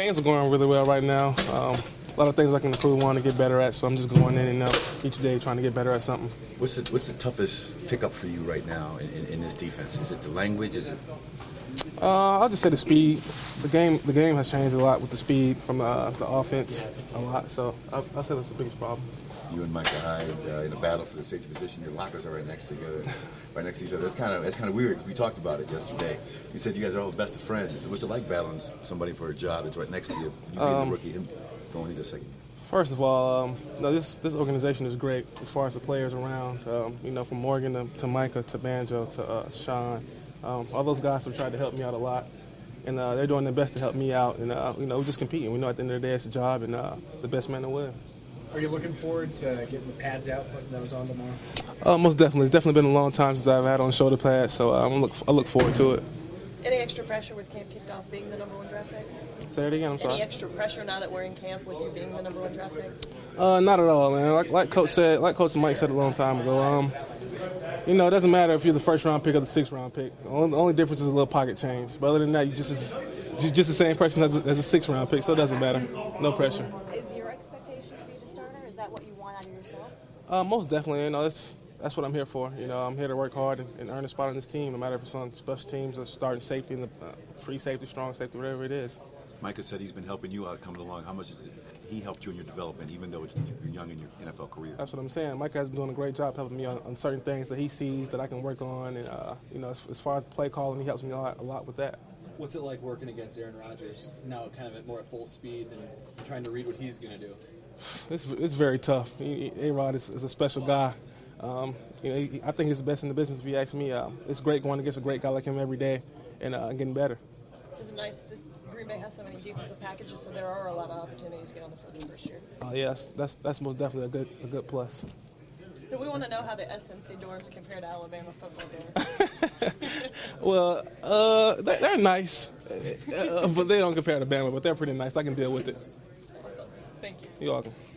Things are going really well right now. A lot of things I can improve on and get better at, so I'm just going in and out each day trying to get better at something. What's the toughest pickup for you right now in this defense? Is it the language? Is it? I'll just say the speed. The game has changed a lot with the speed from the offense a lot, so I'll say that's the biggest problem. You and Micah Hyde in a battle for the safety position. Your lockers are right next to each other. It's kind of weird because we talked about it yesterday. You said you guys are all the best of friends. What's it like battling somebody for a job that's right next to you? You being the rookie, him going in just a second. First of all, this organization is great as far as the players around. From Morgan to Micah to Banjo to Sean, all those guys have tried to help me out a lot, and they're doing their best to help me out. And we're just competing. We know at the end of the day it's a job, and the best man will win. Are you looking forward to getting the pads out, putting those on tomorrow? Most definitely. It's definitely been a long time since I've had on shoulder pads, so I look forward to it. Any extra pressure with camp kicked off being the #1 draft pick? Say it again, I'm sorry. Any extra pressure now that we're in camp with you being the #1 draft pick? Not at all, man. Like Coach Mike said a long time ago, it doesn't matter if you're the first-round pick or the sixth-round pick. The only difference is a little pocket change. But other than that, you're just the same person as a sixth-round pick, so it doesn't matter. No pressure. Is your expectation to be the starter? Is that what you want out of yourself? Most definitely. That's what I'm here for. I'm here to work hard and earn a spot on this team, no matter if it's on special teams or starting safety, in the free safety, strong safety, whatever it is. Micah said he's been helping you out coming along. How much has he helped you in your development, even though you're young in your NFL career? That's what I'm saying. Micah has been doing a great job helping me on certain things that he sees that I can work on. And, as far as play calling, he helps me a lot with that. What's it like working against Aaron Rodgers now, kind of more at full speed and trying to read what he's going to do? It's very tough. A-Rod is a special guy. I think he's the best in the business if you ask me. It's great going against a great guy like him every day and getting better. It's nice that Green Bay has so many defensive packages, so there are a lot of opportunities to get on the field first year. Yes, that's most definitely a good plus. Do we want to know how the SMC dorms compare to Alabama football dorms? Well, they're nice, but they don't compare to Bama, but they're pretty nice. I can deal with it. Awesome. Thank you. You're welcome.